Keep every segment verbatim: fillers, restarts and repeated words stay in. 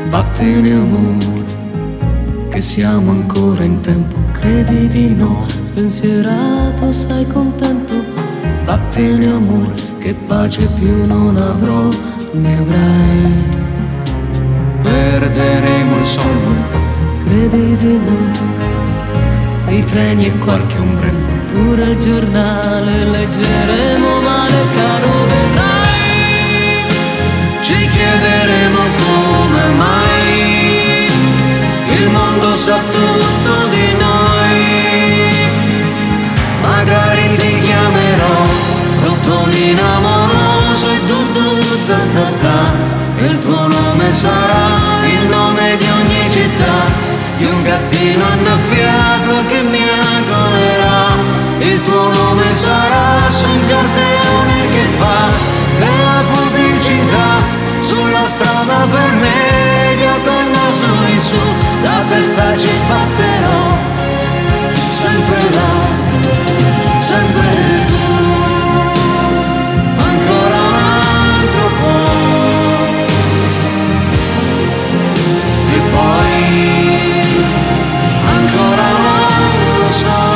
Vattene amore, che siamo ancora in tempo, credi di no, spensierato sei contento. Vattene amore, che pace più non avrò, ne avrai. Perderemo il sonno, credi di no, i treni e qualche ombrello, pure il giornale leggeremo male, caro vedrai. Ci chiederemo come mai il mondo sa tutto di noi. Magari ti chiamerò Rotolina amoroso e du du da da da, e il tuo nome sarà il nome di ogni città, di un gattino annaffiato che mi agolerà. Il tuo nome sarà su un cartellone che fa della pubblicità sulla strada per me, io col naso in su, la testa ci sbatterò, sempre là, sempre tu, ancora un altro po', e poi ancora non lo so.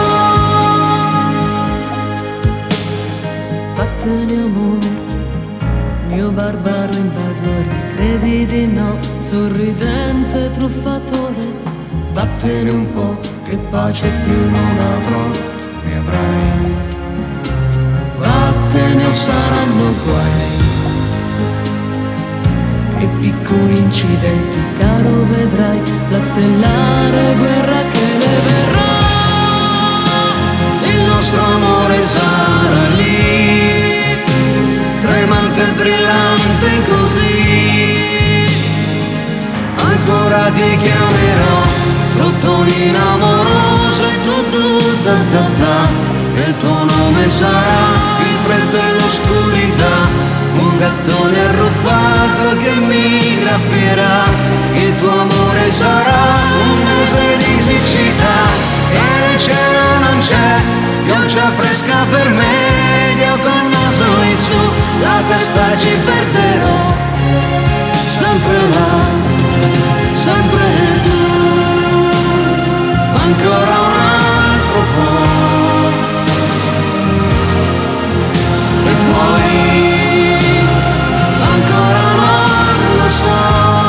Vattene amore, mio barbaro invasore, credi di no, sorridente truffatore. Vattene un po', che pace più non avrò, ne avrai. Vattene o saranno guai e piccoli incidenti, caro vedrai la stellare guerra che ne verrà. Il nostro amore sarà lì, tremante e brillante così. Ancora ti chiamerò Rotolina amoroso e du du da da da, e il tuo nome sarà il freddo e l'oscurità, un gattone arruffato che mi graffierà. Il tuo amore sarà un mese di siccità, e nel cielo non c'è pioggia fresca per me, io col naso in su, la testa ci perderò, sempre là, sempre tu, ancora un altro po', e poi ancora non lo so.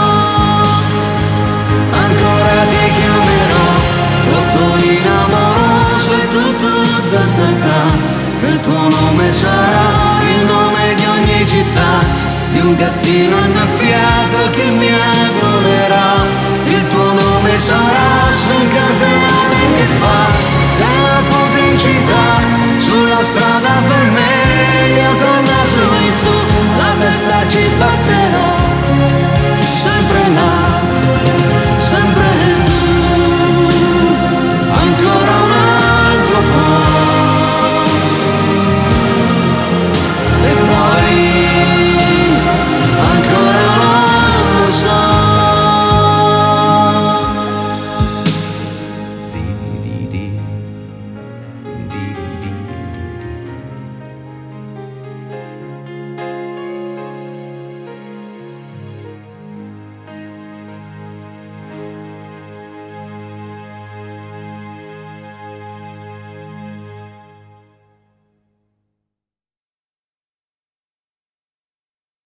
Ancora ti chiamerò Rotolina amoroso e tu tu da da da, il tuo nome sarà il nome di ogni città, di un gattino annaffiato